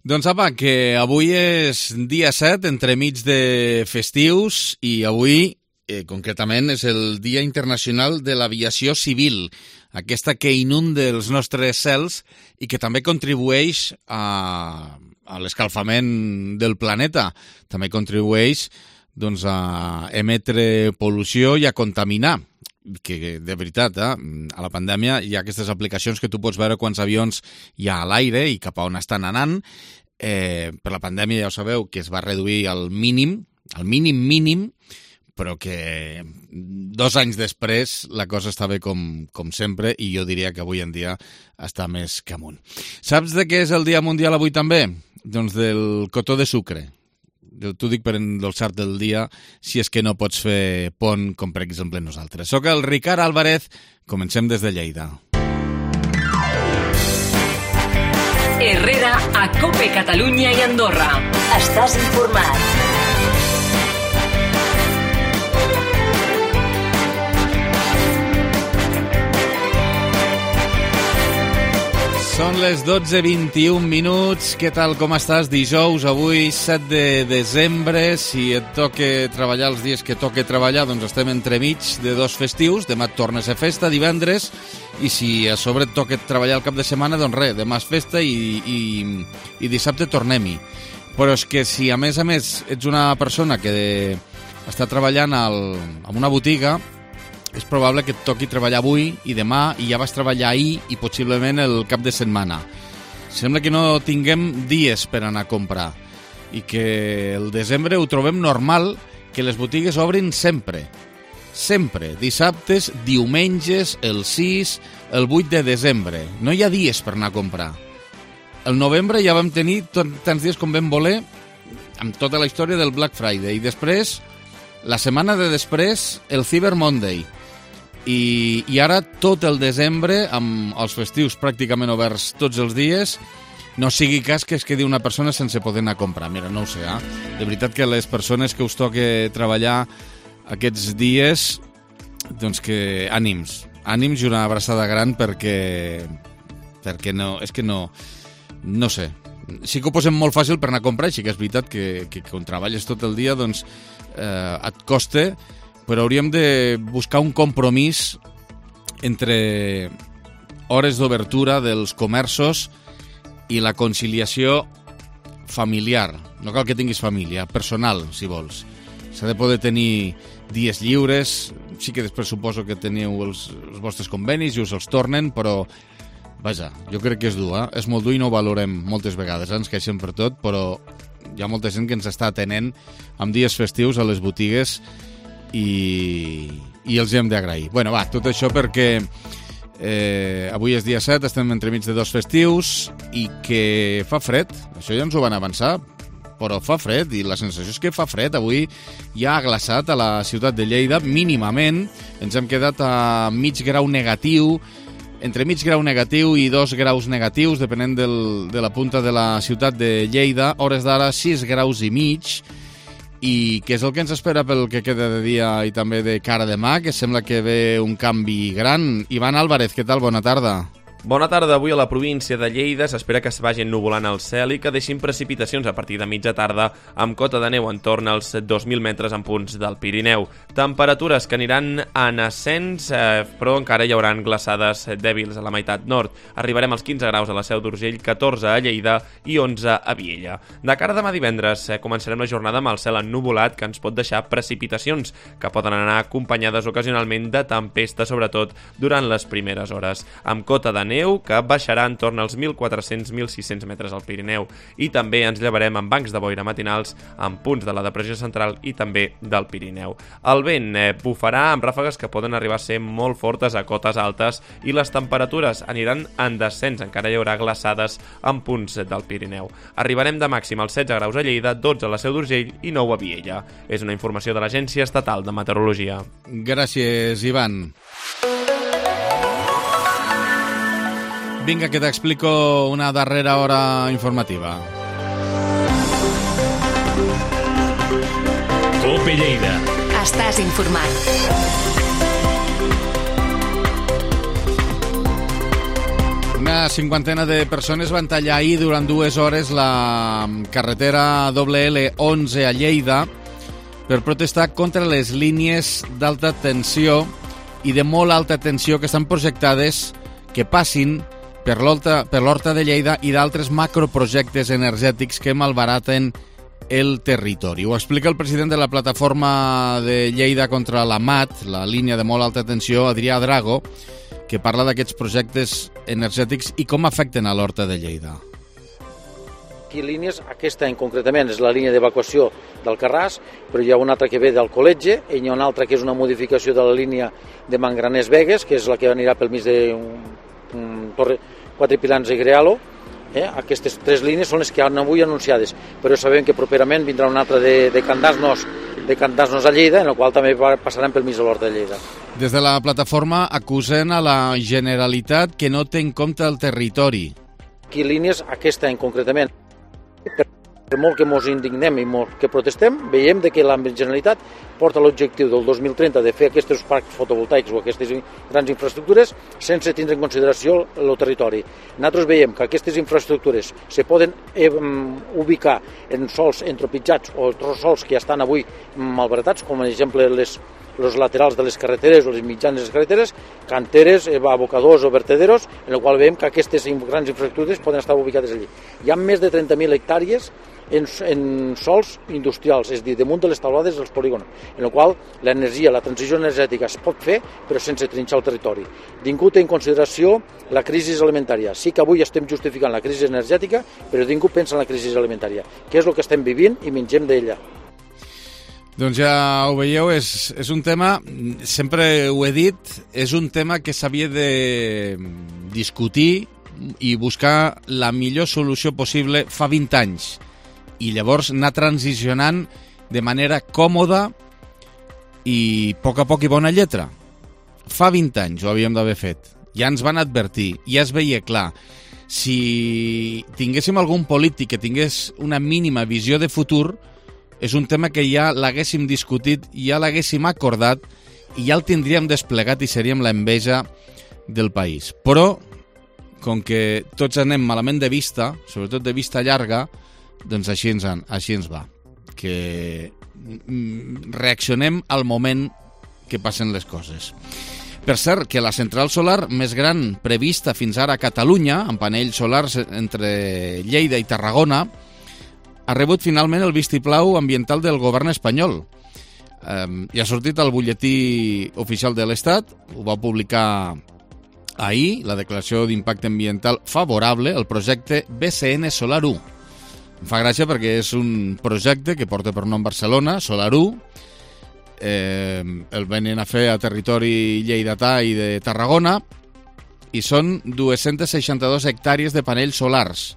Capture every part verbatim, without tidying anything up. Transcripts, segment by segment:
Doncs apa, que avui és dia set, entremig de festius, i avui, eh, concretament, és el Dia Internacional de l'Aviació Civil, aquesta que inunda els nostres cels i que també contribueix a, a l'escalfament del planeta. També contribueix doncs, a emetre pol·lució i a contaminar. Que de veritat, eh, a la pandèmia hi ha aquestes aplicacions que tu pots veure quants avions hi ha a l'aire i cap a on estan anant. Eh, per la pandèmia ja ho sabeu que es va reduir al mínim, al mínim mínim, però que dos anys després la cosa estava com, com sempre i jo diria que avui en dia està més que amunt. Saps de què és el Dia Mundial avui també? Doncs del cotó de sucre. T'ho dic per endolçar-te el dia si és que no pots fer pont com per exemple nosaltres. Soc el Ricard Álvarez, comencem des de Lleida. Herrera a COPE Catalunya i Andorra. Estàs informat. Són les dotze vint-i-un minuts. Què tal, com estàs? Dijous, avui, set de desembre. Si et toca treballar els dies que toca treballar, doncs estem entremig de dos festius. Demà et torna a ser festa, divendres. I si a sobre et toca treballar el cap de setmana, doncs res, demà és festa i, i, i dissabte tornem-hi. Però és que si a més a més ets una persona que de, està treballant al, en una botiga, és probable que et toqui treballar avui i demà i ja vas treballar ahir i possiblement el cap de setmana. Sembla que no tinguem dies per anar a comprar i que el desembre ho trobem normal que les botigues obrin sempre. Sempre. Dissabtes, diumenges, el sis, el vuit de desembre. No hi ha dies per anar a comprar. El novembre ja vam tenir tot, tants dies com vam voler amb tota la història del Black Friday i després, la setmana de després, el Cyber Monday. I, i ara tot el desembre, amb els festius pràcticament oberts tots els dies, no sigui cas que es quedi una persona sense poder anar a comprar. Mira, no ho sé, eh? De veritat que les persones que us toque treballar aquests dies, doncs que ànims, ànims i una abraçada gran perquè, perquè no, és que no, no sé. Sí que ho posem molt fàcil per anar a comprar, així que és veritat que, que quan treballes tot el dia, doncs eh, et costa, però hauríem de buscar un compromís entre hores d'obertura dels comerços i la conciliació familiar. No cal que tinguis família, personal, si vols. S'ha de poder tenir dies lliures, sí que després suposo que teniu els, els vostres convenis i us els tornen, però vaja, jo crec que és dur, eh? És molt dur i no ho valorem moltes vegades, eh? Ens queixem per tot, però hi ha molta gent que ens està atenent amb dies festius a les botigues i, i els hem d'agrair. Bueno, va, tot això perquè eh, avui és dia set, estem entremig de dos festius i que fa fred, això ja ens ho van avançar, però fa fred i la sensació és que fa fred. Avui ja ha glaçat a la ciutat de Lleida, mínimament, ens hem quedat a mig grau negatiu, entre mig grau negatiu i dos graus negatius, depenent del, de la punta de la ciutat de Lleida, hores d'ara sis graus i mig, i què és el que ens espera pel que queda de dia i també de cara a demà, que sembla que ve un canvi gran. Ivan Álvarez, què tal? Bona tarda. Bona tarda. Avui a la província de Lleida s'espera que es vagi ennuvolant el cel i que deixin precipitacions a partir de mitja tarda amb cota de neu entorn als dos mil metres en punts del Pirineu. Temperatures que aniran en ascens, eh, però encara hi hauran glaçades dèbils a la meitat nord. Arribarem als quinze graus a la Seu d'Urgell, catorze a Lleida i onze a Viella. De cara a demà divendres eh, començarem la jornada amb el cel ennuvolat que ens pot deixar precipitacions que poden anar acompanyades ocasionalment de tempesta, sobretot durant les primeres hores. Amb cota de neu que baixarà entorn als mil quatre-cents a mil sis-cents metres al Pirineu i també ens llevarem amb bancs de boira matinals en punts de la depressió central i també del Pirineu. El vent eh, bufarà amb ràfegues que poden arribar a ser molt fortes a cotes altes i les temperatures aniran en descens, encara hi haurà glaçades en punts del Pirineu. Arribarem de màxim als setze graus a Lleida, dotze a la Seu d'Urgell i nou a Viella. És una informació de l'Agència Estatal de Meteorologia. Gràcies, Ivan. Vinga, que t'explico una darrera hora informativa. COPE Lleida. Estàs informat. Una cinquantena de persones van tallar ahir durant dues hores la carretera doble ele onze a Lleida per protestar contra les línies d'alta tensió i de molt alta tensió que estan projectades que passin per l'Horta per l'Horta de Lleida i d'altres macroprojectes energètics que malbaraten el territori. Ho explica el president de la plataforma de Lleida contra la M A T, la línia de molt alta tensió, Adrià Drago, que parla d'aquests projectes energètics i com afecten a l'Horta de Lleida. Aquí línies, aquesta en concretament és la línia d'evacuació del Carràs, però hi ha una altra que ve del Col·legi, i hi ha una altra que és una modificació de la línia de Mangraners-Begues, que és la que anirà pel mig de un, un Torre, Quatre Pilans i Grealo. Eh? Aquestes tres línies són les que han avui anunciades, però sabem que properament vindrà una altra de, de Candasnos, de Candasnos a Lleida, en la qual també passaran pel mig de l'Horta de Lleida. Des de la plataforma acusen a la Generalitat que no té en compte el territori. Aquí línies, aquesta en concretament, per molt que ens indignem i molt que protestem, veiem que la Generalitat porta l'objectiu del dos mil trenta de fer aquests parcs fotovoltaics o aquestes grans infraestructures sense tindre en consideració el territori. Nosaltres veiem que aquestes infraestructures se poden eh, ubicar en sols entropitzats o sols que ja estan avui malbaratats, com per exemple les els laterals de les carreteres o les mitjanes de les carreteres, canteres, abocadors o vertederos, en el qual veiem que aquestes grans infraestructures poden estar ubicades allí. Hi ha més de trenta mil hectàrees en, en sols industrials, és a dir, damunt de les taulades dels polígons, en el qual l'energia, la transició energètica es pot fer, però sense trinxar el territori. Ningú té en consideració la crisi alimentària. Sí que avui estem justificant la crisi energètica, però ningú pensa en la crisi alimentària, que és el que estem vivint i mengem d'ella. Doncs ja ho veieu, és, és un tema, sempre ho he dit, és un tema que s'havia de discutir i buscar la millor solució possible fa vint anys i llavors anar transicionant de manera còmoda i a poc a poc i bona lletra. Fa vint anys ho havíem d'haver fet. Ja ens van advertir, ja es veia clar. Si tinguéssim algun polític que tingués una mínima visió de futur, és un tema que ja l'haguéssim discutit, ja l'haguéssim acordat i ja el tindríem desplegat i seríem l'enveja del país. Però, com que tots anem malament de vista, sobretot de vista llarga, doncs així ens, així ens va. Que reaccionem al moment que passen les coses. Per cert, que la central solar més gran prevista fins ara a Catalunya, amb panells solars entre Lleida i Tarragona, ha rebut finalment el vistiplau ambiental del govern espanyol. Eh, ja ha sortit al butlletí oficial de l'Estat, ho va publicar ahir, la declaració d'impacte ambiental favorable al projecte B C N Solar u. Em fa gràcia perquè és un projecte que porta per nom Barcelona, Solar u, eh, el venen a fer a territori lleidatà i de Tarragona, i són dues-centes seixanta-dues hectàrees de panells solars.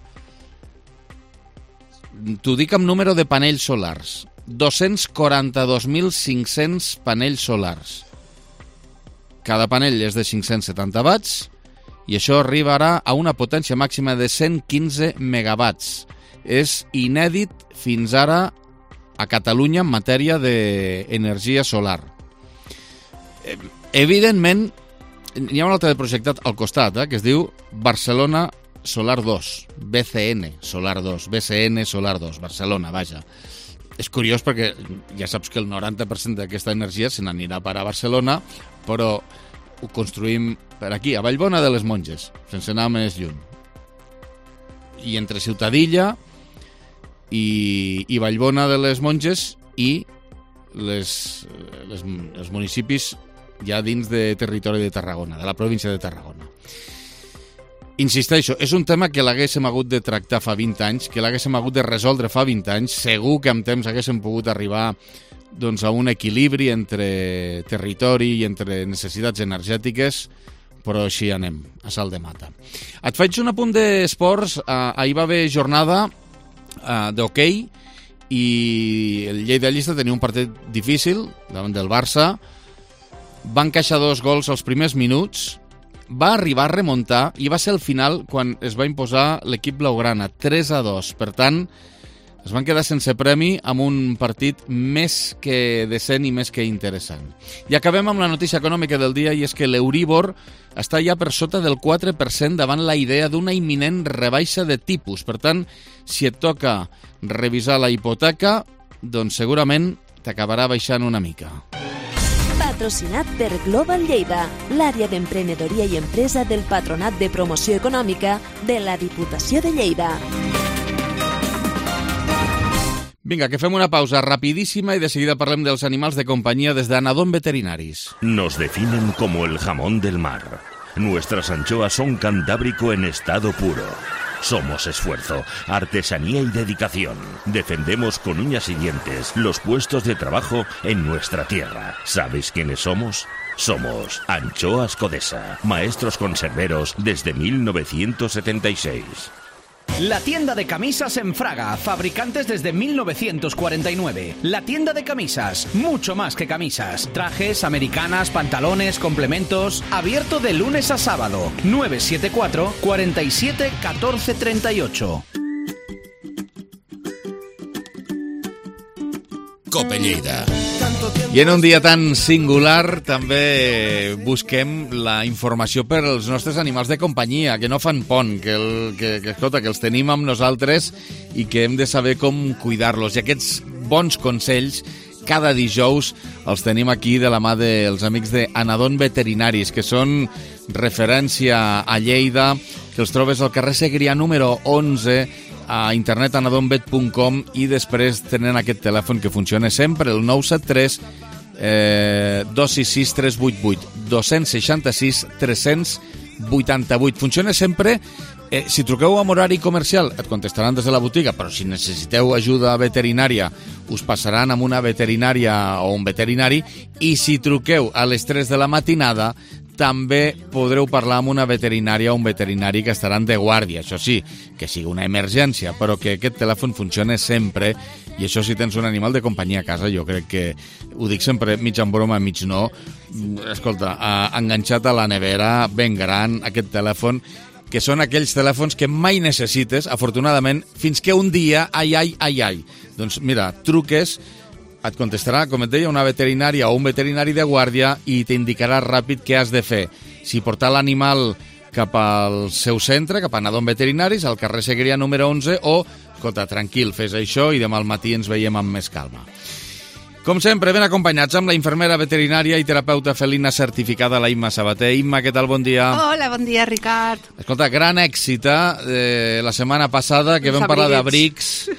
T'ho dic amb número de panells solars. dos-cents quaranta-dos mil cinc-cents panells solars. Cada panell és de cinc-cents setanta watts i això arribarà a una potència màxima de cent quinze megawatts. És inèdit fins ara a Catalunya en matèria d'energia solar. Evidentment, hi ha un altre projectat al costat, eh, que es diu Barcelona Solar dos, B C N Solar dos, B C N Solar dos, Barcelona, vaja. És curiós perquè ja saps que el noranta per cent d'aquesta energia se n'anirà a parar a Barcelona, però ho construïm per aquí, a Vallbona de les Monges, sense anar més lluny. I entre Ciutadilla i, i Vallbona de les Monges i les, les, els municipis ja dins de territori de Tarragona, de la província de Tarragona. Insisteixo, és un tema que l'haguéssim hagut de tractar fa vint anys, que l'haguéssim hagut de resoldre fa vint anys. Segur que amb temps haguéssim pogut arribar doncs, a un equilibri entre territori i entre necessitats energètiques, però així anem, a salt de mata. Et faig un apunt d'esports. Uh, ahir va haver jornada uh, d'hoquei i el Lleida-Llista tenia un partit difícil davant del Barça. Va encaixar dos gols als primers minuts, va arribar a remuntar i va ser el final quan es va imposar l'equip blaugrana, tres a dos. Per tant, es van quedar sense premi amb un partit més que decent i més que interessant. I acabem amb la notícia econòmica del dia, i és que l'Euríbor està ja per sota del quatre per cent davant la idea d'una imminent rebaixa de tipus. Per tant, si et toca revisar la hipoteca, doncs segurament t'acabarà baixant una mica. Patrocinat per Global Lleida, l'àrea d'emprenedoria i empresa del Patronat de Promoció Econòmica de la Diputació de Lleida. Vinga, que fem una pausa rapidísima y de seguida parlem dels animals de compañía desde Anadón Veterinaris. Nos definen como el jamón del mar. Nuestras anchoas son cantábrico en estado puro. Somos esfuerzo, artesanía y dedicación. Defendemos con uñas y dientes los puestos de trabajo en nuestra tierra. ¿Sabéis quiénes somos? Somos Anchoas Codesa, maestros conserveros desde mil novecientos setenta y seis. La tienda de camisas en Fraga, fabricantes desde mil novecientos cuarenta y nueve. La tienda de camisas, mucho más que camisas. Trajes, americanas, pantalones, complementos. Abierto de lunes a sábado. nueve siete cuatro, cuatro siete, uno cuatro tres ocho. Cope Lleida. I en un dia tan singular també busquem la informació per als nostres animals de companyia, que no fan pont, que, el, que, que, escolta, que els tenim amb nosaltres i que hem de saber com cuidar-los. I aquests bons consells cada dijous els tenim aquí de la mà dels amics de Anadón Veterinaris, que són referència a Lleida, que els trobes al carrer Segrià número onze, a internet anadonvet punt com, i després tenen aquest telèfon que funciona sempre, el nou set tres eh, dos sis sis tres vuit vuit, dos sis sis tres vuit vuit. Funciona sempre. Eh, si truqueu amb horari comercial et contestaran des de la botiga, però si necessiteu ajuda veterinària us passaran amb una veterinària o un veterinari, i si truqueu a les tres de la matinada també podreu parlar amb una veterinària o un veterinari que estaran de guàrdia. Això sí, que sigui una emergència, però que aquest telèfon funcione sempre, i això si tens un animal de companyia a casa, jo crec que, ho dic sempre mig en broma, mig no, escolta, enganxat a la nevera, ben gran, aquest telèfon, que són aquells telèfons que mai necessites, afortunadament, fins que un dia, ai, ai, ai, ai. Doncs mira, truques, et contestarà, com et deia, una veterinària o un veterinari de guàrdia i t'indicarà ràpid què has de fer. Si portar l'animal cap al seu centre, cap a Anadón Veterinaris, al carrer Segrià número onze, o, escolta, tranquil, fes això i demà al matí ens veiem amb més calma. Com sempre, ben acompanyats amb la infermera veterinària i terapeuta felina certificada, la Imma Sabater. Imma, què tal? Bon dia. Hola, bon dia, Ricard. Escolta, gran èxit eh, la setmana passada, que vam parlar d'abrics.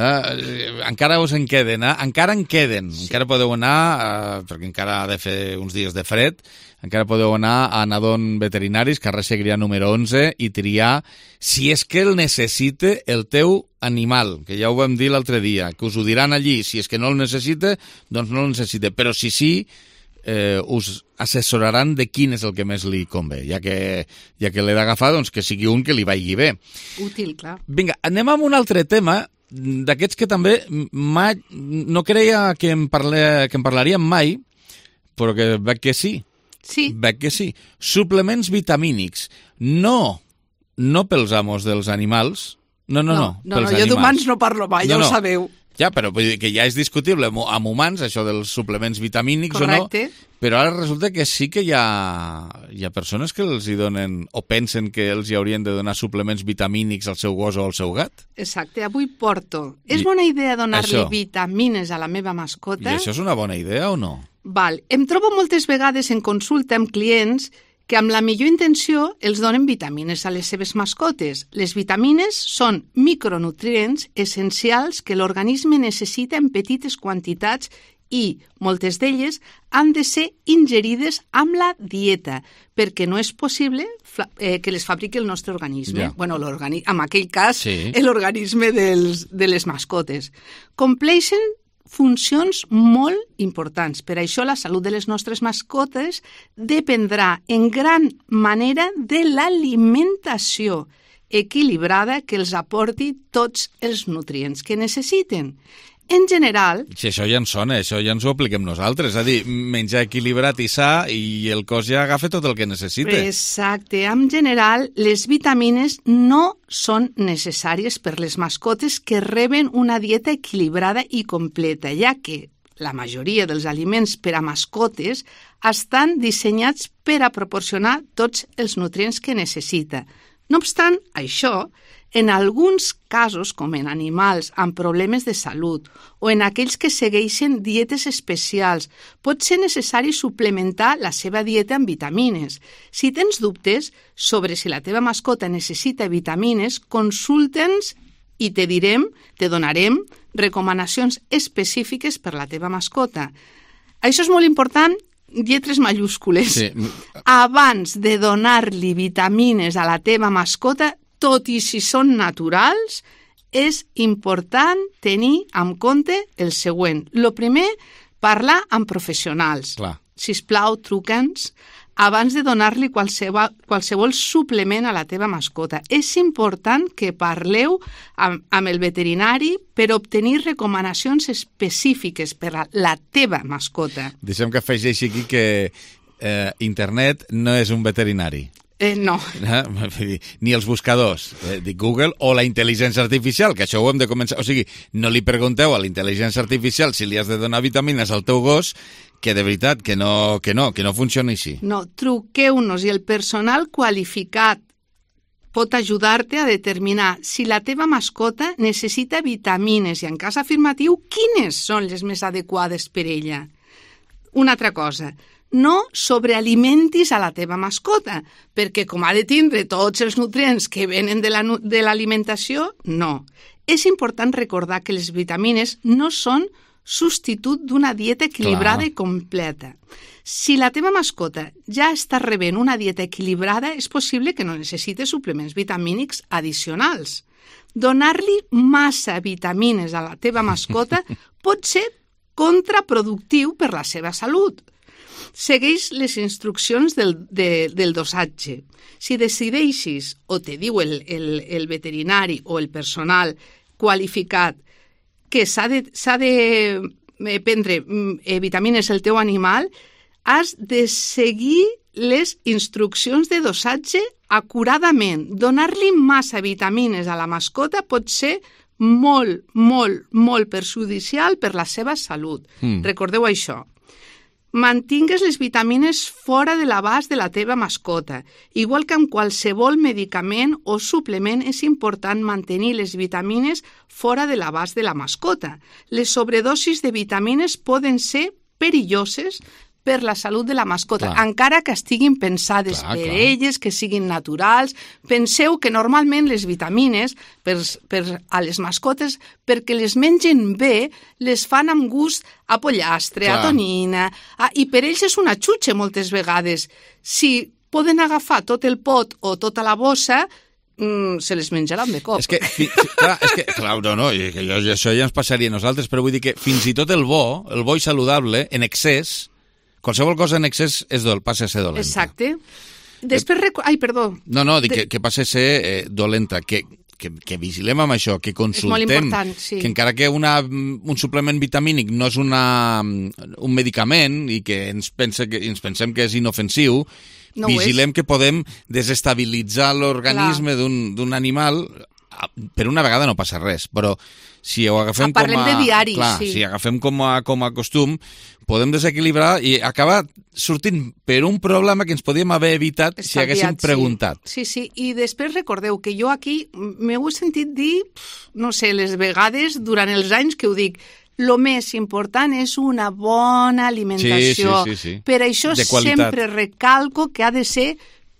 Eh, encara us en queden, eh? Encara en queden. Sí. Encara podeu anar, eh, perquè encara ha de fer uns dies de fred, encara podeu anar a Anadón Veterinaris, carrer Segrià número onze, i triar si és que el necessite el teu animal, que ja ho vam dir l'altre dia, que us ho diran allí. Si és que no el necessita, doncs no el necessita, però si sí, eh, us assessoraran de quin és el que més li convé, ja que, ja que l'he d'agafar, doncs que sigui un que li vagi bé. Útil, clar. Vinga, anem amb un altre tema, d'aquests que també mai, no creia que en, parle, que en parlaríem mai, però que veig que sí. Sí. Veig que sí. Suplements vitamínics. No, no pels amos dels animals. No, no, no. No, no, no jo d'humans no parlo mai, ja no, ho no. sabeu. Ja, però vull dir que ja és discutible amb humans, això dels suplements vitamínics. Correcte. O no, però ara resulta que sí que hi ha, hi ha persones que els hi donen, o pensen que els hi haurien de donar suplements vitamínics al seu gos o al seu gat. Exacte, avui porto. És I bona idea donar-li això. vitamines a la meva mascota? I això és una bona idea o no? Val. Em trobo moltes vegades en consulta amb clients que amb la millor intenció els donen vitamines a les seves mascotes. Les vitamines són micronutrients essencials que l'organisme necessita en petites quantitats i moltes d'elles han de ser ingerides amb la dieta, perquè no és possible eh, que les fabriqui el nostre organisme. Ja. Bueno, en aquell cas, sí. l'organisme dels, de les mascotes. Compleixen funcions molt importants. Per això la salut de les nostres mascotes dependrà en gran manera de l'alimentació equilibrada que els aporti tots els nutrients que necessiten. En general... Si això ja ens sona, això ja ens ho apliquem nosaltres. És a dir, menjar equilibrat i sa i el cos ja agafa tot el que necessita. Exacte. En general, les vitamines no són necessàries per les mascotes que reben una dieta equilibrada i completa, ja que la majoria dels aliments per a mascotes estan dissenyats per a proporcionar tots els nutrients que necessita. No obstant això, en alguns casos, com en animals amb problemes de salut o en aquells que segueixen dietes especials, pot ser necessari suplementar la seva dieta amb vitamines. Si tens dubtes sobre si la teva mascota necessita vitamines, consulta'ns i te direm, te donarem recomanacions específiques per la teva mascota. Això és molt important, lletres majúscules. Sí. Abans de donar-li vitamines a la teva mascota, tot i si són naturals, és important tenir en compte el següent. Lo primer, parlar amb professionals. Clar. Sisplau, truca'ns abans de donar-li qualsevol, qualsevol suplement a la teva mascota. És important que parleu amb, amb el veterinari per obtenir recomanacions específiques per a la teva mascota. Deixem que afegeixi aquí que eh, internet no és un veterinari. Eh, no. Ni els buscadors, eh, dic Google, o la intel·ligència artificial, que això ho hem de començar... O sigui, no li pregunteu a la intel·ligència artificial si li has de donar vitamines al teu gos, que de veritat, que no, que no, que no funciona així. No, truqueu-nos i el personal qualificat pot ajudar-te a determinar si la teva mascota necessita vitamines i, en cas afirmatiu, quines són les més adequades per ella. Una altra cosa, no sobrealimentis a la teva mascota, perquè com ha de tindre tots els nutrients que venen de la, de l'alimentació, no. És important recordar que les vitamines no són substitut d'una dieta equilibrada Clar. I completa. Si la teva mascota ja està rebent una dieta equilibrada, és possible que no necessite suplements vitamínics addicionals. Donar-li massa vitamines a la teva mascota pot ser contraproductiu per la seva salut. Segueix les instruccions del, de, del dosatge. Si decideixis, o te diu el, el, el veterinari o el personal qualificat, que s'ha de, s'ha de prendre eh, vitamines al teu animal, has de seguir les instruccions de dosatge acuradament. Donar-li massa vitamines a la mascota pot ser molt, molt, molt perjudicial per la seva salut. Mm. Recordeu això. Mantingues les vitamines fora de l'abast de la teva mascota. Igual que amb qualsevol medicament o suplement, és important mantenir les vitamines fora de l'abast de la mascota. Les sobredosis de vitamines poden ser perilloses per la salut de la mascota, clar. Encara que estiguin pensades clar, per clar. Elles, que siguin naturals. Penseu que normalment les vitamines per, per a les mascotes, perquè les mengen bé, les fan amb gust a pollastre, clar. A tonina, a, i per ells és una xutxa moltes vegades. Si poden agafar tot el pot o tota la bossa, Mm, se les menjaran de cop. És que, fi, clar, és que, clar, no, no, que jo, això ja ens passaria a nosaltres, però vull dir que fins i tot el bo, el bo i saludable, en excés, qualsevol cosa en excés és dol, passa a ser dolenta. Exacte. Després... Rec... Ai, perdó. No, no, dic de... que, que passa a ser eh, dolenta, que, que, que vigilem amb això, que consultem... És molt important, sí. Que encara que una, un suplement vitamínic no és una, un medicament i que ens, pense que ens pensem que és inofensiu, no vigilem que podem desestabilitzar l'organisme d'un, d'un animal. Per una vegada no passa res, però si ho agafem com a... Parlem de diari, clar, sí. Si agafem com a, com a costum, podem desequilibrar i acabar sortint per un problema que ens podíem haver evitat Estalviat, si haguéssim preguntat. Sí, sí, sí, i després recordeu que jo aquí m'heu sentit dir, no sé, les vegades durant els anys que ho dic, lo més important és una bona alimentació. Sí, sí, sí, sí. Per això sempre recalco que ha de ser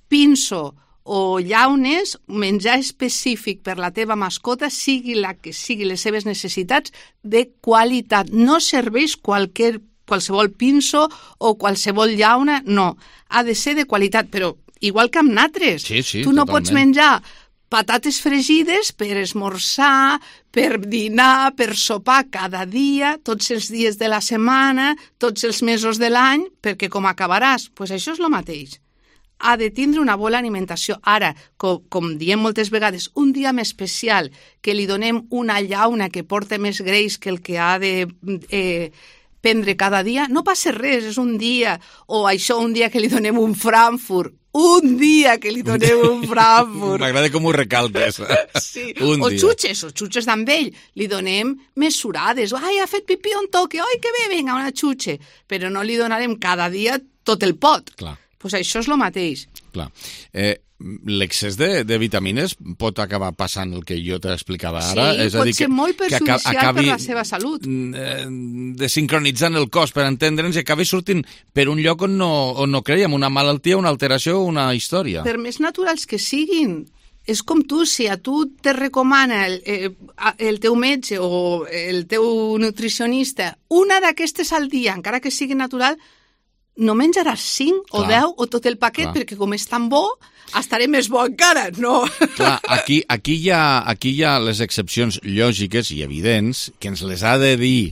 pinso o llaunes, menjar específic per la teva mascota, sigui la que sigui les seves necessitats, de qualitat. No serveix qualquer, qualsevol pinso o qualsevol llauna, no. Ha de ser de qualitat, però igual que amb natres. Sí, sí, tu no totalment. Pots menjar patates fregides per esmorzar, per dinar, per sopar cada dia, tots els dies de la setmana, tots els mesos de l'any, perquè com acabaràs? Doncs pues això és el mateix. ha de tindre una bona alimentació. Ara, com, com diem moltes vegades, un dia més especial, que li donem una llauna que porta més greix que el que ha de eh, prendre cada dia, no passa res, és un dia. O això, un dia que li donem un Frankfurt, un dia que li donem un Frankfurt. M'agrada com ho recalques. Sí. Un o dia. xutxes, o xutxes d'amb ell. Li donem mesurades. Ai, ha fet pipí un toque. Ai, que bé, vinga, una xutxe. Però no li donarem cada dia tot el pot. Clar. Pues això és el mateix. Clar. Eh, l'excés de, de vitamines pot acabar passant el que jo t'explicava ara. Sí, és a pot dir, ser que, molt que perjudicial acabi, per la seva salut. Eh, desincronitzant el cos per entendre'ns i acabi sortint per un lloc on no, on no creiem, una malaltia, una alteració, una història. Per més naturals que siguin, és com tu, si a tu te recomana el, eh, el teu metge o el teu nutricionista una d'aquestes al dia, encara que sigui natural, no menjaràs cinc o deu o tot el paquet, clar, perquè com és tan bo, estaré més bo encara, no? Clar, aquí, aquí, hi ha, aquí hi ha les excepcions lògiques i evidents que ens les ha de dir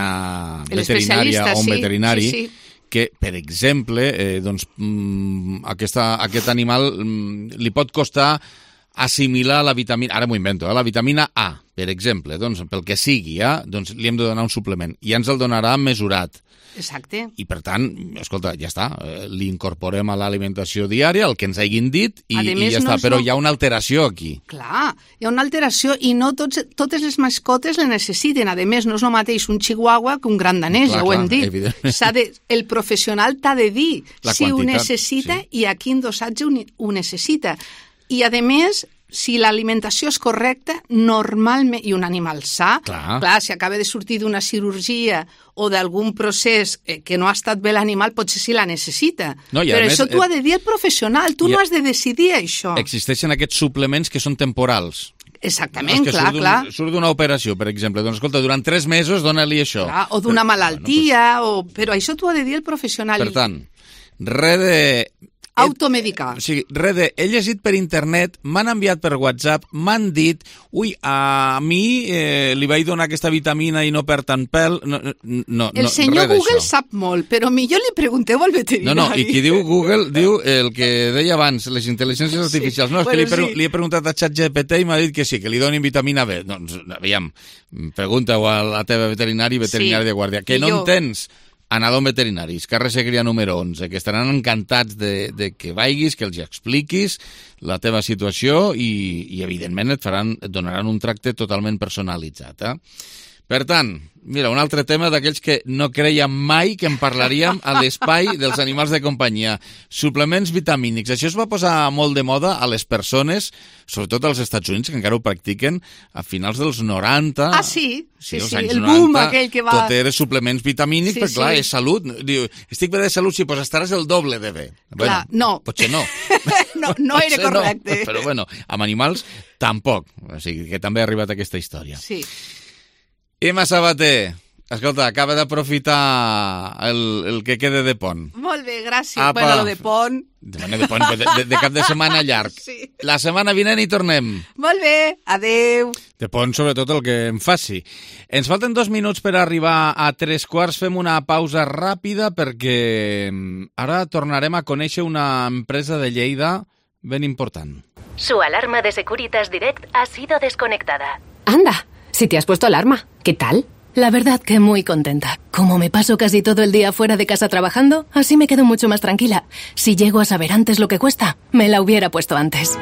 una veterinària o un sí, veterinari, sí, sí. que, per exemple, eh, doncs, mm, aquesta, aquest animal mm, li pot costar assimilar la vitamina, ara m'ho invento, eh, la vitamina A, per exemple, doncs, pel que sigui, eh, doncs li hem de donar un suplement i ja ens el donarà mesurat. Exacte. I, per tant, escolta, ja està, eh, li incorporem a l'alimentació diària, el que ens hagin dit, i, i ja està. No Però no... hi ha una alteració aquí. Clar, hi ha una alteració i no tots, totes les mascotes le necessiten. A més, no és el mateix un chihuahua que un gran danès, clar, ja ho clar, hem dit. De, el professional t'ha de dir la si quantitat, ho necessita, sí, i a quin dosatge ho, ho necessita. I, a més, si l'alimentació és correcta, normalment, i un animal sa, clar, clar si acaba de sortir d'una cirurgia o d'algun procés que no ha estat bé l'animal, potser sí la necessita. No, però més, això t'ho eh, ha de dir el professional, tu no has de decidir això. Existeixen aquests suplements que són temporals. Exactament, no, clar, surt clar. Surt d'una operació, per exemple. Doncs, escolta, durant tres mesos dona-li això. Clar, o d'una malaltia, bueno, pues... o... però això t'ho ha de dir el professional. Per tant, res de... automedicar. O sigui, res de... He llegit per internet, m'han enviat per WhatsApp, m'han dit, ui, a mi eh, li vaig donar aquesta vitamina i no perd tant pèl. No, no, el no, senyor Google sap molt, però millor li pregunteu al veterinari. No, no, i qui diu Google diu el que deia abans, les intel·ligències sí, artificials. No, és bueno, que li, pre sí. li he preguntat a ChatGPT i m'ha dit que sí, que li donin vitamina B. Doncs, aviam, pregunta-ho a la teva veterinari, veterinari sí, de guàrdia. Que no entens? Anar a un veterinari, carrer número onze, que estaran encantats de, de que vagis, que els expliquis la teva situació i, i evidentment, et, faran, et donaran un tracte totalment personalitzat. Eh? Per tant, mira, un altre tema d'aquells que no creiem mai que en parlaríem a l'espai dels animals de companyia. Suplements vitamínics. Això es va posar molt de moda a les persones, sobretot als Estats Units, que encara ho practiquen, a finals dels noranta. Ah, sí? Sí, sí, sí. El noranta, boom aquell que va... Tot era suplements vitamínics, sí, perquè, clar, sí, és salut. Diu, estic bé de salut, sí, doncs estaràs el doble de bé. Clar, bueno, no. Potser no. no, no era correcte. No, però, bueno, amb animals, tampoc. O sigui, que també ha arribat aquesta història. Sí. Emma Sabater, escolta, acaba d'aprofitar el, el que queda de pont. Molt bé, gràcies. Apa. Bueno, lo de pont... Bueno, de, pont de, de, de cap de setmana llarg. Sí. La setmana vinent hi tornem. Molt bé, adeu. De pont, sobretot, el que em faci. Ens falten dos minuts per arribar a tres quarts. Fem una pausa ràpida perquè ara tornarem a conèixer una empresa de Lleida ben important. Su alarma de Securitas Direct ha sido desconectada. Anda. Si te has puesto alarma, ¿qué tal? La verdad que muy contenta. Como me paso casi todo el día fuera de casa trabajando, así me quedo mucho más tranquila. Si llego a saber antes lo que cuesta, me la hubiera puesto antes.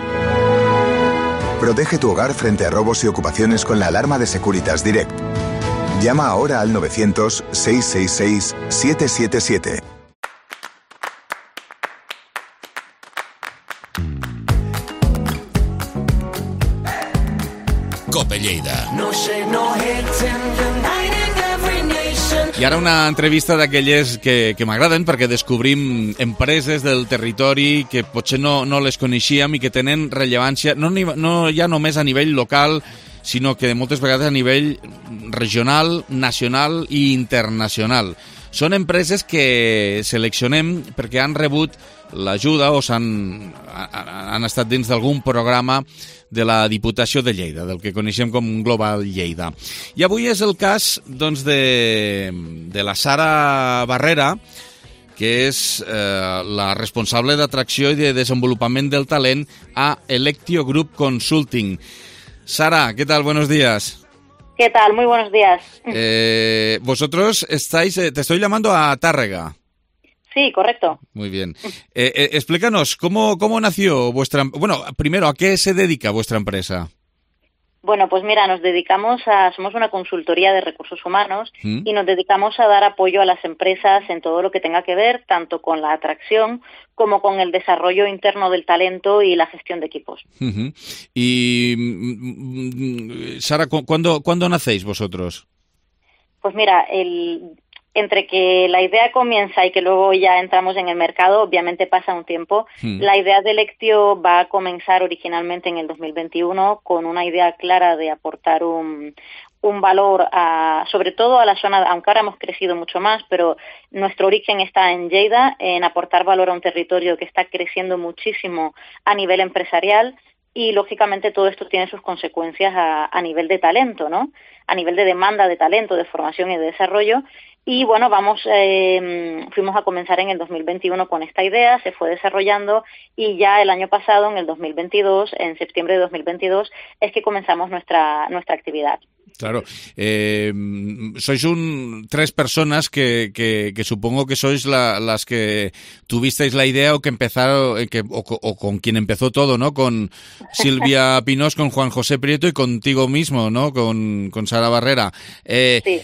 Protege tu hogar frente a robos y ocupaciones con la alarma de Securitas Direct. Llama ahora al novecientos, seiscientos sesenta y seis, setecientos setenta y siete. Cope Lleida. I ara una entrevista d'aquelles que, que m'agraden perquè descobrim empreses del territori que potser no, no les coneixíem i que tenen rellevància no, no ja només a nivell local, sinó que moltes vegades a nivell regional, nacional i internacional. Són empreses que seleccionem perquè han rebut l'ajuda o s'han han estat dins d'algun programa de la Diputació de Lleida, del que coneixem com Global Lleida. I avui és el cas doncs, de, de la Sara Barrera, que és eh, la responsable d'atracció i de desenvolupament del talent a Electio Group Consulting. Sara, ¿qué tal? Buenos días. ¿Qué tal? Muy buenos días. Eh, vosotros estáis, eh, te estoy llamando a Tárrega. Sí, correcto. Muy bien. Eh, eh, explícanos, ¿cómo, ¿cómo nació vuestra... Bueno, primero, ¿a qué se dedica vuestra empresa? Bueno, pues mira, nos dedicamos a... Somos una consultoría de recursos humanos ¿Mm? y nos dedicamos a dar apoyo a las empresas en todo lo que tenga que ver, tanto con la atracción como con el desarrollo interno del talento y la gestión de equipos. Uh-huh. Y, mm, Sara, ¿cu- ¿cuándo, ¿cuándo nacéis vosotros? Pues mira, el... entre que la idea comienza y que luego ya entramos en el mercado, obviamente pasa un tiempo. Hmm. La idea de Electio va a comenzar originalmente en el dos mil veintiuno con una idea clara de aportar un, un valor a, sobre todo a la zona, aunque ahora hemos crecido mucho más, pero nuestro origen está en Lleida, en aportar valor a un territorio que está creciendo muchísimo a nivel empresarial. Y, lógicamente, todo esto tiene sus consecuencias a, a nivel de talento, ¿no? A nivel de demanda de talento, de formación y de desarrollo. Y, bueno, vamos, eh, fuimos a comenzar en el dos mil veintiuno con esta idea, se fue desarrollando y ya el año pasado, en el dos mil veintidós, en septiembre de dos mil veintidós, es que comenzamos nuestra nuestra actividad. Claro, eh, sois un tres personas que, que, que supongo que sois la, las que tuvisteis la idea o que empezaron, que, o, o con quien empezó todo, ¿no? Con Silvia Pinós, con Juan José Prieto y contigo mismo, ¿no? Con, con Sara Barrera. Eh, Sí.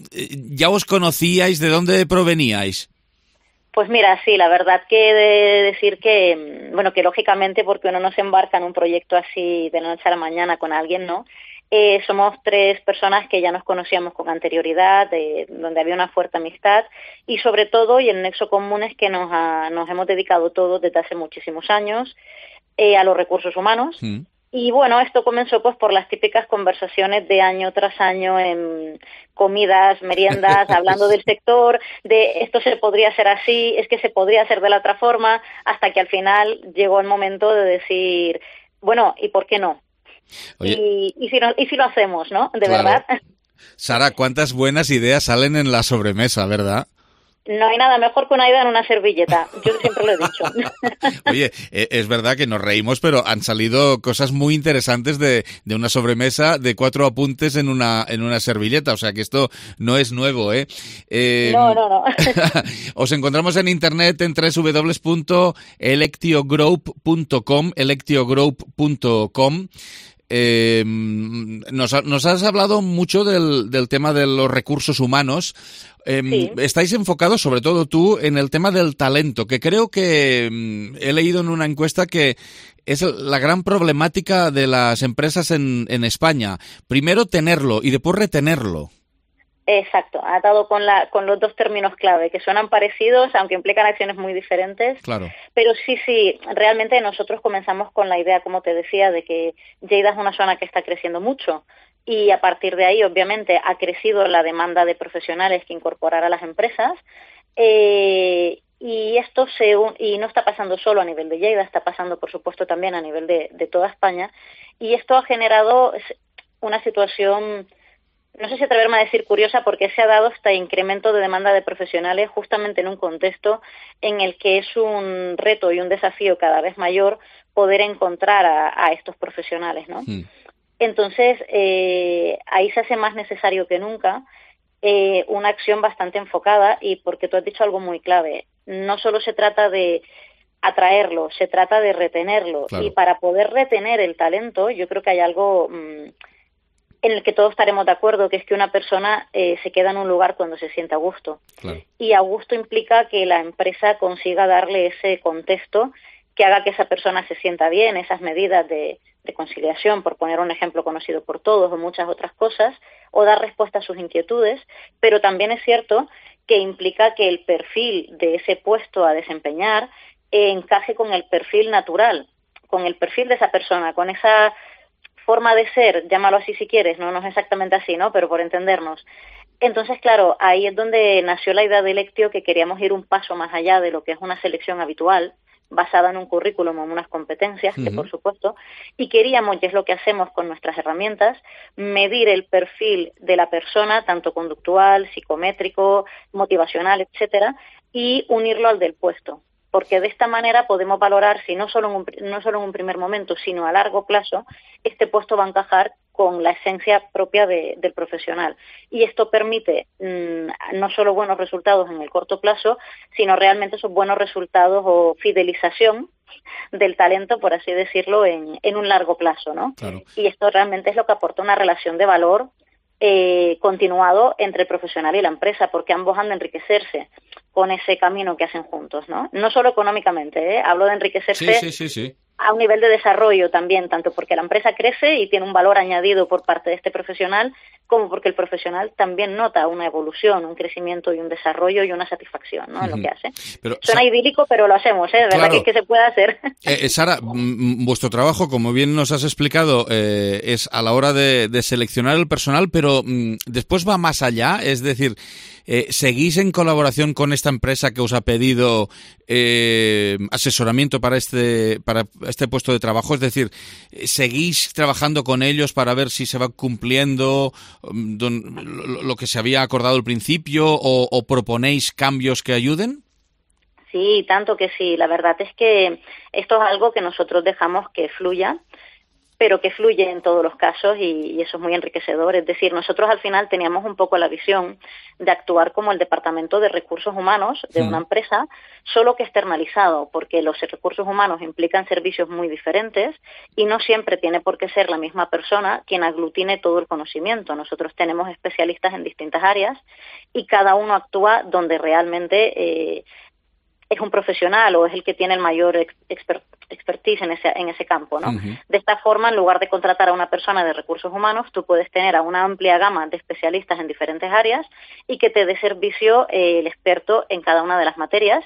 ¿Ya os conocíais? ¿De dónde proveníais? Pues mira, sí, la verdad que he de decir que, bueno, que lógicamente porque uno no se embarca en un proyecto así de la noche a la mañana con alguien, ¿no? Eh, somos tres personas que ya nos conocíamos con anterioridad, eh, donde había una fuerte amistad y sobre todo, y el nexo común es que nos, ha, nos hemos dedicado todos desde hace muchísimos años eh, a los recursos humanos. Mm. Y bueno, esto comenzó pues por las típicas conversaciones de año tras año en comidas, meriendas, hablando del sector, de esto se podría hacer así, es que se podría hacer de la otra forma, hasta que al final llegó el momento de decir, bueno, ¿y por qué no? Oye. Y, y, si no, y si lo hacemos, ¿no? De Claro. verdad. Sara, ¿cuántas buenas ideas salen en la sobremesa, verdad? No hay nada mejor que una idea en una servilleta. Yo siempre lo he dicho. Oye, eh, es verdad que nos reímos, pero han salido cosas muy interesantes de, de una sobremesa de cuatro apuntes en una en una servilleta. O sea que esto no es nuevo, ¿eh? eh No, no, no. Os encontramos en internet en doble u doble u doble u punto electiogroup punto com, electiogroup punto com. Eh, nos, ha- nos has hablado mucho del, del tema de los recursos humanos. Eh, Sí. Estáis enfocados, sobre todo tú, en el tema del talento, que creo que mm, he leído en una encuesta que es la gran problemática de las empresas en, en España. Primero tenerlo y después retenerlo. Exacto, atado con, la, con los dos términos clave, que suenan parecidos, aunque implican acciones muy diferentes. Claro. Pero sí, sí, realmente nosotros comenzamos con la idea, como te decía, de que Lleida es una zona que está creciendo mucho y a partir de ahí, obviamente, ha crecido la demanda de profesionales que incorporar a las empresas. Eh, y esto se un- y no está pasando solo a nivel de Lleida, está pasando, por supuesto, también a nivel de, de toda España. Y esto ha generado una situación, no sé si atreverme a decir curiosa, porque se ha dado este incremento de demanda de profesionales justamente en un contexto en el que es un reto y un desafío cada vez mayor poder encontrar a, a estos profesionales, ¿no? Mm. Entonces, eh, ahí se hace más necesario que nunca eh, una acción bastante enfocada y porque tú has dicho algo muy clave, no solo se trata de atraerlo, se trata de retenerlo. Claro. Y para poder retener el talento, yo creo que hay algo mmm, en el que todos estaremos de acuerdo, que es que una persona eh, se queda en un lugar cuando se siente a gusto. Claro. Y a gusto implica que la empresa consiga darle ese contexto que haga que esa persona se sienta bien, esas medidas de, de conciliación, por poner un ejemplo conocido por todos, o muchas otras cosas, o dar respuesta a sus inquietudes, pero también es cierto que implica que el perfil de ese puesto a desempeñar eh, encaje con el perfil natural, con el perfil de esa persona, con esa forma de ser, llámalo así si quieres, no, no es exactamente así, ¿no? Pero por entendernos. Entonces, claro, ahí es donde nació la idea de Electio, que queríamos ir un paso más allá de lo que es una selección habitual, basada en un currículum o en unas competencias, que Ujú. por supuesto, y queríamos, y es lo que hacemos con nuestras herramientas, medir el perfil de la persona, tanto conductual, psicométrico, motivacional, etcétera, y unirlo al del puesto. Porque de esta manera podemos valorar si no solo en un, no solo en un primer momento, sino a largo plazo, este puesto va a encajar con la esencia propia de, del profesional. Y esto permite mmm, no solo buenos resultados en el corto plazo, sino realmente esos buenos resultados o fidelización del talento, por así decirlo, en, en un largo plazo, ¿no? Claro. Y esto realmente es lo que aporta una relación de valor eh, continuado entre el profesional y la empresa, porque ambos han de enriquecerse con ese camino que hacen juntos, ¿no? No solo económicamente, ¿eh? Hablo de enriquecerse sí, sí, sí, sí. a un nivel de desarrollo también, tanto porque la empresa crece y tiene un valor añadido por parte de este profesional, como porque el profesional también nota una evolución, un crecimiento y un desarrollo y una satisfacción, ¿no? Uh-huh. En lo que hace. Pero, Suena Sa- idílico, pero lo hacemos, ¿eh? De verdad claro. que, que se puede hacer. Eh, Sara, m- vuestro trabajo, como bien nos has explicado, eh, es a la hora de, de seleccionar el personal, pero m- después va más allá, es decir, eh, ¿seguís en colaboración con esta empresa que os ha pedido eh, asesoramiento para este para este puesto de trabajo? Es decir, ¿seguís trabajando con ellos para ver si se va cumpliendo don, lo, lo que se había acordado al principio o, o proponéis cambios que ayuden? Sí, tanto que sí. La verdad es que esto es algo que nosotros dejamos que fluya, pero que fluye en todos los casos y, y eso es muy enriquecedor. Es decir, nosotros al final teníamos un poco la visión de actuar como el departamento de recursos humanos de sí. una empresa, solo que externalizado, porque los recursos humanos implican servicios muy diferentes y no siempre tiene por qué ser la misma persona quien aglutine todo el conocimiento. Nosotros tenemos especialistas en distintas áreas y cada uno actúa donde realmente eh, es un profesional o es el que tiene el mayor exper- expertise en ese, en ese campo, ¿no? Uh-huh. De esta forma, en lugar de contratar a una persona de recursos humanos, tú puedes tener a una amplia gama de especialistas en diferentes áreas y que te dé servicio eh, el experto en cada una de las materias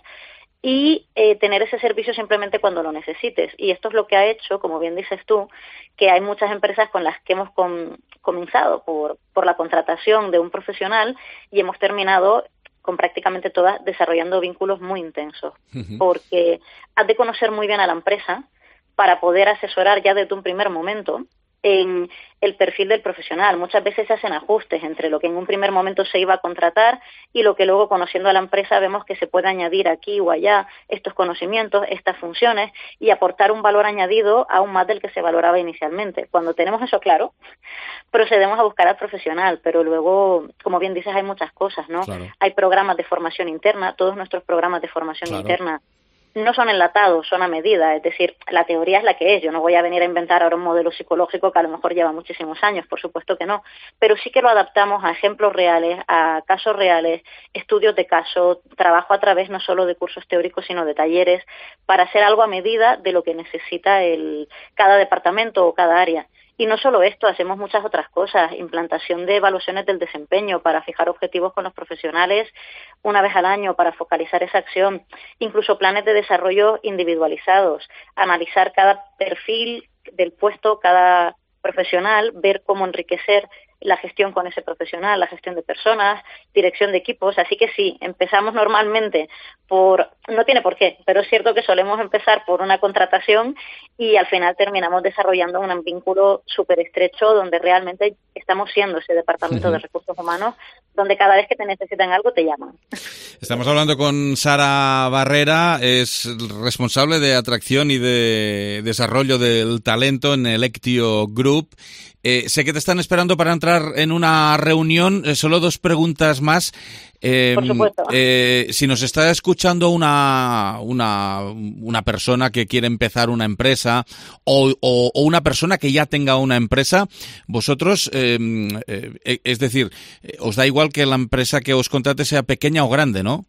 y eh, tener ese servicio simplemente cuando lo necesites. Y esto es lo que ha hecho, como bien dices tú, que hay muchas empresas con las que hemos com- comenzado por, por la contratación de un profesional y hemos terminado con prácticamente todas desarrollando vínculos muy intensos, uh-huh. porque has de conocer muy bien a la empresa para poder asesorar ya desde un primer momento en el perfil del profesional. Muchas veces se hacen ajustes entre lo que en un primer momento se iba a contratar y lo que luego, conociendo a la empresa, vemos que se puede añadir aquí o allá estos conocimientos, estas funciones y aportar un valor añadido aún más del que se valoraba inicialmente. Cuando tenemos eso claro, procedemos a buscar al profesional, pero luego, como bien dices, hay muchas cosas, ¿no? Claro. Hay programas de formación interna, todos nuestros programas de formación claro. interna no son enlatados, son a medida, es decir, la teoría es la que es. Yo no voy a venir a inventar ahora un modelo psicológico que a lo mejor lleva muchísimos años, por supuesto que no, pero sí que lo adaptamos a ejemplos reales, a casos reales, estudios de caso, trabajo a través no solo de cursos teóricos, sino de talleres, para hacer algo a medida de lo que necesita el cada departamento o cada área. Y no solo esto, hacemos muchas otras cosas, implantación de evaluaciones del desempeño para fijar objetivos con los profesionales una vez al año para focalizar esa acción, incluso planes de desarrollo individualizados, analizar cada perfil del puesto, cada profesional, ver cómo enriquecer la gestión con ese profesional, la gestión de personas, dirección de equipos. Así que sí, empezamos normalmente por, no tiene por qué, pero es cierto que solemos empezar por una contratación y al final terminamos desarrollando un vínculo súper estrecho donde realmente estamos siendo ese departamento uh-huh. de recursos humanos, donde cada vez que te necesitan algo te llaman. Estamos hablando con Sara Barrera, es responsable de atracción y de desarrollo del talento en el Lectio Group. Eh, sé que te están esperando para entrar en una reunión. Eh, solo dos preguntas más. Eh, Por supuesto. Eh, si nos está escuchando una, una, una persona que quiere empezar una empresa o, o, o una persona que ya tenga una empresa, vosotros, eh, eh, es decir, os da igual que la empresa que os contrate sea pequeña o grande, ¿no?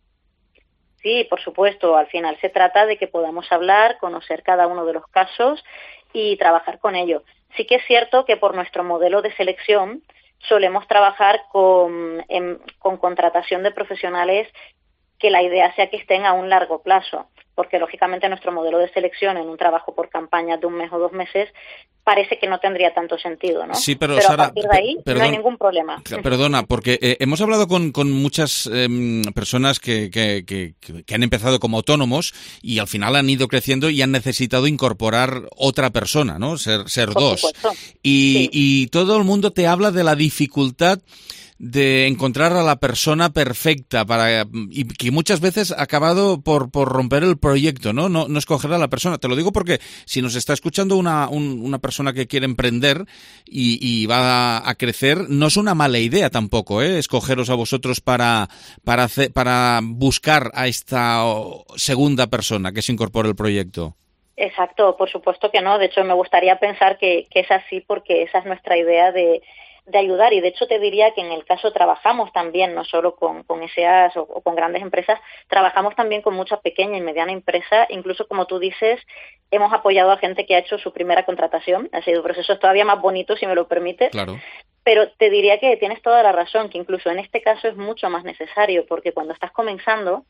Sí, por supuesto. Al final se trata de que podamos hablar, conocer cada uno de los casos y trabajar con ello. Sí que es cierto que por nuestro modelo de selección solemos trabajar con, en, con contratación de profesionales que la idea sea que estén a un largo plazo, porque lógicamente nuestro modelo de selección en un trabajo por campañas de un mes o dos meses parece que no tendría tanto sentido, ¿no? Sí, pero, pero Sara, a partir de ahí perdón, no hay ningún problema. Perdona, porque eh, hemos hablado con, con muchas eh, personas que, que, que, que han empezado como autónomos y al final han ido creciendo y han necesitado incorporar otra persona, ¿no? Ser, ser por dos. Supuesto. Y, sí. y todo el mundo te habla de la dificultad de encontrar a la persona perfecta para y que muchas veces ha acabado por, por romper el proyecto, ¿no? ¿no? No escoger a la persona. Te lo digo porque si nos está escuchando una, un, una persona que quiere emprender y, y va a, a crecer, no es una mala idea tampoco, ¿eh? Escogeros a vosotros para, para, hacer, para buscar a esta segunda persona que se incorpore al proyecto. Exacto, por supuesto que no. De hecho, me gustaría pensar que, que es así porque esa es nuestra idea de de ayudar, y de hecho te diría que en el caso trabajamos también, no solo con, con S As o, o con grandes empresas, trabajamos también con mucha pequeña y mediana empresa, incluso como tú dices, hemos apoyado a gente que ha hecho su primera contratación, ha sido procesos todavía más bonitos, si me lo permites, claro. Pero te diría que tienes toda la razón, que incluso en este caso es mucho más necesario, porque cuando estás comenzando,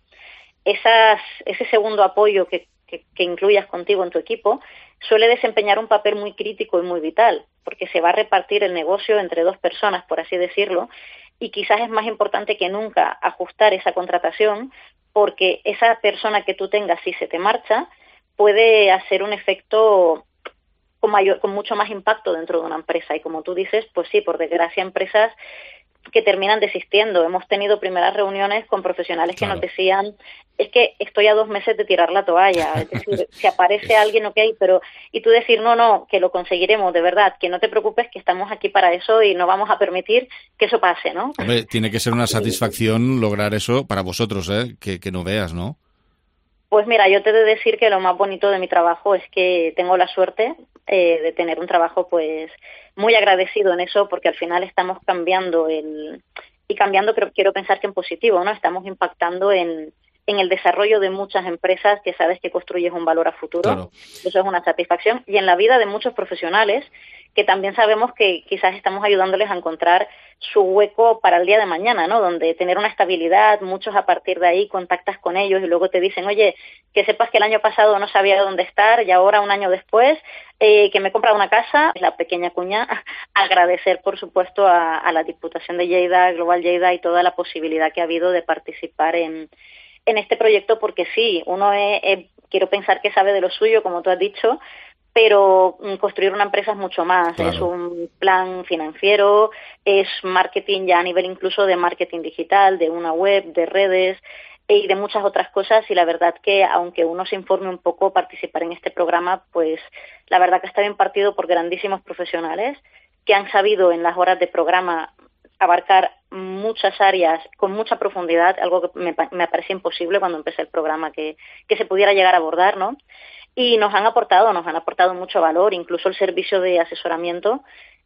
esas, ese segundo apoyo que Que, que incluyas contigo en tu equipo, suele desempeñar un papel muy crítico y muy vital, porque se va a repartir el negocio entre dos personas, por así decirlo, y quizás es más importante que nunca ajustar esa contratación, porque esa persona que tú tengas, si se te marcha, puede hacer un efecto con, mayor, con mucho más impacto dentro de una empresa. Y como tú dices, pues sí, por desgracia, empresas que terminan desistiendo. Hemos tenido primeras reuniones con profesionales que claro. nos decían, es que estoy a dos meses de tirar la toalla, es decir, si aparece alguien, ok, pero, y tú decir, no, no, que lo conseguiremos, de verdad, que no te preocupes, que estamos aquí para eso y no vamos a permitir que eso pase, ¿no? Hombre, tiene que ser una satisfacción lograr eso para vosotros, ¿eh? Que, que no veas, ¿no? Pues mira, yo te he de decir que lo más bonito de mi trabajo es que tengo la suerte eh, de tener un trabajo pues muy agradecido en eso, porque al final estamos cambiando el y cambiando pero quiero pensar que en positivo, ¿no? Estamos impactando en, en el desarrollo de muchas empresas que sabes que construyes un valor a futuro. Claro. Eso es una satisfacción. Y en la vida de muchos profesionales que también sabemos que quizás estamos ayudándoles a encontrar su hueco para el día de mañana, ¿no? Donde tener una estabilidad, muchos a partir de ahí contactas con ellos y luego te dicen, oye, que sepas que el año pasado no sabía dónde estar y ahora un año después eh, que me he comprado una casa. La pequeña cuña, agradecer por supuesto a, a la Diputación de Lleida, Global Lleida y toda la posibilidad que ha habido de participar en, en este proyecto, porque sí, uno es, es, quiero pensar que sabe de lo suyo, como tú has dicho, pero construir una empresa es mucho más, claro. Es un plan financiero, es marketing ya a nivel incluso de marketing digital, de una web, de redes y de muchas otras cosas, y la verdad que aunque uno se informe un poco, participar en este programa, pues la verdad que está bien partido por grandísimos profesionales que han sabido en las horas de programa abarcar muchas áreas con mucha profundidad, algo que me, me parecía imposible cuando empecé el programa que, que se pudiera llegar a abordar, ¿no? Y nos han aportado, nos han aportado mucho valor, incluso el servicio de asesoramiento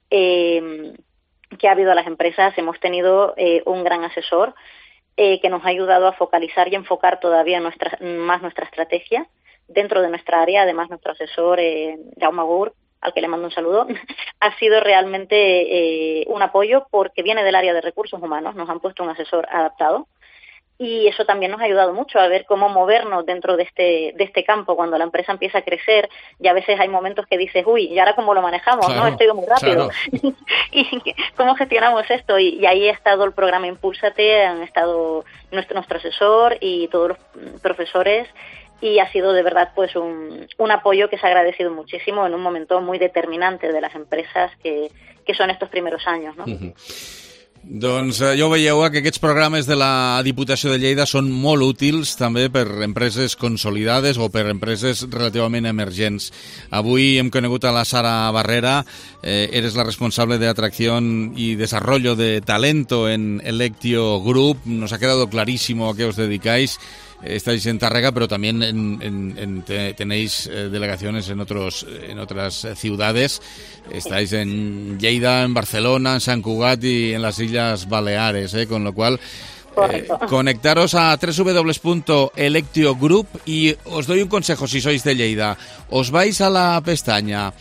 eh, que ha habido a las empresas. Hemos tenido eh, un gran asesor eh, que nos ha ayudado a focalizar y enfocar todavía nuestra, más nuestra estrategia dentro de nuestra área. Además, nuestro asesor, eh, Jaume Gur, al que le mando un saludo, ha sido realmente eh, un apoyo porque viene del área de recursos humanos. Nos han puesto un asesor adaptado. Y eso también nos ha ayudado mucho a ver cómo movernos dentro de este de este campo cuando la empresa empieza a crecer, y a veces hay momentos que dices, uy, ¿y ahora cómo lo manejamos? Claro, ¿no? Estoy muy rápido. Claro. ¿Y cómo gestionamos esto? Y, y ahí ha estado el programa Impúlsate, han estado nuestro, nuestro asesor y todos los profesores, y ha sido de verdad pues un, un apoyo que se ha agradecido muchísimo en un momento muy determinante de las empresas que, que son estos primeros años, ¿no? Uh-huh. Doncs eh, ja ho veieu, que aquests programes de la Diputació de Lleida són molt útils també per empreses consolidades o per empreses relativament emergents. Avui hem conegut a la Sara Barrera, eh, eres la responsable de atracción y desarrollo de talento en Electio Group. Nos ha quedado clarísimo a qué os dedicáis. Estáis en Tárrega, pero también en, en, en te, tenéis eh, delegaciones en otros en otras ciudades. Estáis en Lleida, en Barcelona, en Sant Cugat y en las Islas Baleares, ¿eh? Con lo cual eh, conectaros a doble u doble u doble u punto electio group y os doy un consejo si sois de Lleida. Os vais a la pestaña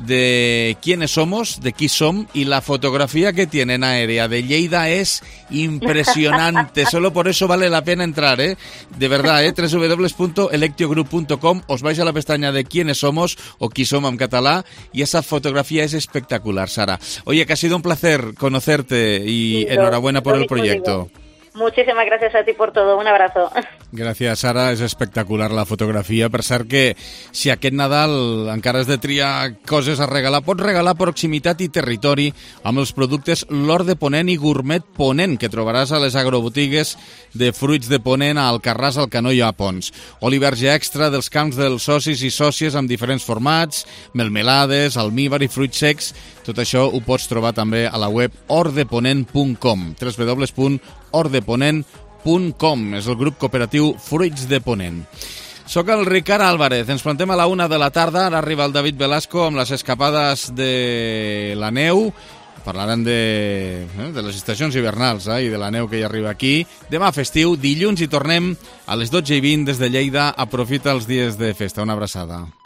de quiénes somos, de qui som, y la fotografía que tienen aérea de Lleida es impresionante. Solo por eso vale la pena entrar, ¿eh? De verdad, ¿eh? doble u doble u doble u punto electio group punto com, os vais a la pestaña de quiénes somos o qui som en català, y esa fotografía es espectacular, Sara. Oye, que ha sido un placer conocerte y sí, enhorabuena por el proyecto. Muchísimas gracias a ti por todo. Un abrazo. Gràcies, Sara. És espectacular la fotografia. Per cert que si aquest Nadal encara has de triar coses a regalar, pots regalar proximitat i territori amb els productes L'Hort de Ponent i Gourmet Ponent, que trobaràs a les agrobotigues de fruits de Ponent a Alcarràs, Alcanó i a Pons. Oli verge extra dels camps dels socis i sòcies amb diferents formats, melmelades, almívar i fruits secs. Tot això ho pots trobar també a la web hort de ponent punt com, w w w punt hort de ponent punt com. És el grup cooperatiu Fruits de Ponent. Soc el Ricard Álvarez. Ens plantem a la una de la tarda. Ara arriba el David Velasco amb les escapades de la neu. Parlarem de, eh, de les estacions hivernals eh, i de la neu que hi arriba aquí. Demà festiu, dilluns, i tornem a les dotze i vint des de Lleida. Aprofita els dies de festa. Una abraçada.